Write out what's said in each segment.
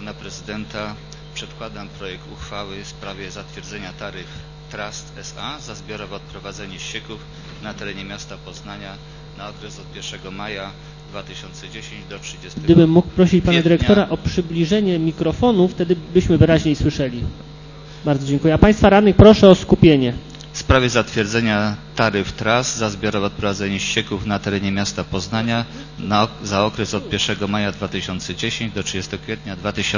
Pana Prezydenta przedkładam projekt uchwały w sprawie zatwierdzenia taryf Trust S.A. za zbiorowe odprowadzenie ścieków na terenie miasta Poznania na okres od 1 maja 2010 do 30 Gdybym mógł prosić Pana kwietnia. Dyrektora o przybliżenie mikrofonu, wtedy byśmy wyraźniej słyszeli. Bardzo dziękuję. A Państwa radnych proszę o skupienie. W sprawie zatwierdzenia taryf Trust za zbiorowe odprowadzenie ścieków na terenie miasta Poznania za okres od 1 maja 2010 do 30 kwietnia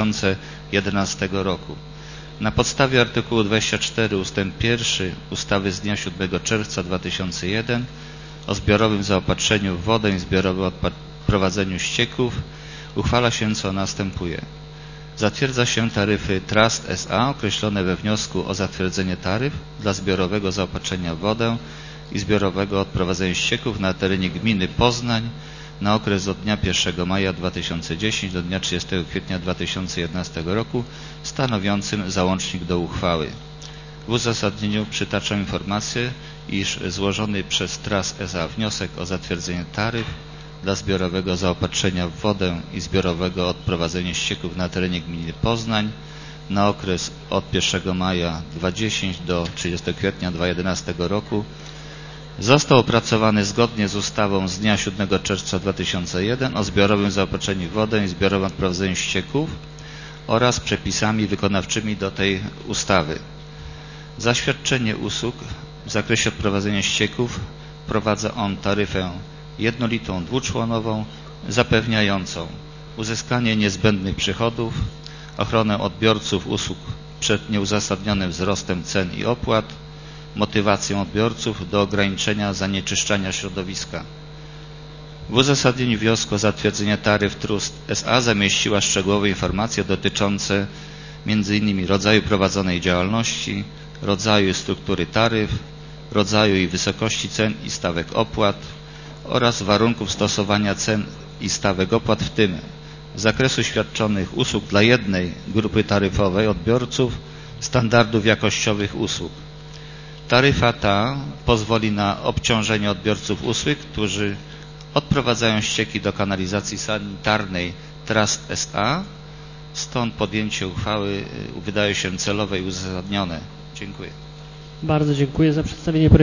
2011 roku. Na podstawie artykułu 24 ust. 1 ustawy z dnia 7 czerwca 2001 o zbiorowym zaopatrzeniu w wodę i zbiorowym odprowadzeniu ścieków uchwala się, co następuje. Zatwierdza się taryfy Trust S.A. określone we wniosku o zatwierdzenie taryf dla zbiorowego zaopatrzenia w wodę i zbiorowego odprowadzenia ścieków na terenie gminy Poznań na okres od dnia 1 maja 2010 do dnia 30 kwietnia 2011 roku, stanowiącym załącznik do uchwały. W uzasadnieniu przytaczam informację, iż złożony przez Trust S.A. wniosek o zatwierdzenie taryf dla zbiorowego zaopatrzenia w wodę i zbiorowego odprowadzenia ścieków na terenie gminy Poznań na okres od 1 maja 2010 do 30 kwietnia 2011 roku został opracowany zgodnie z ustawą z dnia 7 czerwca 2001 o zbiorowym zaopatrzeniu w wodę i zbiorowym odprowadzeniu ścieków oraz przepisami wykonawczymi do tej ustawy. Za świadczenie usług w zakresie odprowadzenia ścieków wprowadza on taryfę jednolitą dwuczłonową zapewniającą uzyskanie niezbędnych przychodów, ochronę odbiorców usług przed nieuzasadnionym wzrostem cen i opłat, motywację odbiorców do ograniczenia zanieczyszczania środowiska. W uzasadnieniu wniosku o zatwierdzenie taryf Trust S.A. zamieściła szczegółowe informacje dotyczące m.in. rodzaju prowadzonej działalności, rodzaju i struktury taryf, rodzaju i wysokości cen i stawek opłat oraz warunków stosowania cen i stawek opłat, w tym zakresu świadczonych usług dla jednej grupy taryfowej odbiorców standardów jakościowych usług. Taryfa ta pozwoli na obciążenie odbiorców usług, którzy odprowadzają ścieki do kanalizacji sanitarnej Trust S.A. Stąd podjęcie uchwały wydaje się celowe i uzasadnione. Dziękuję. Bardzo dziękuję za przedstawienie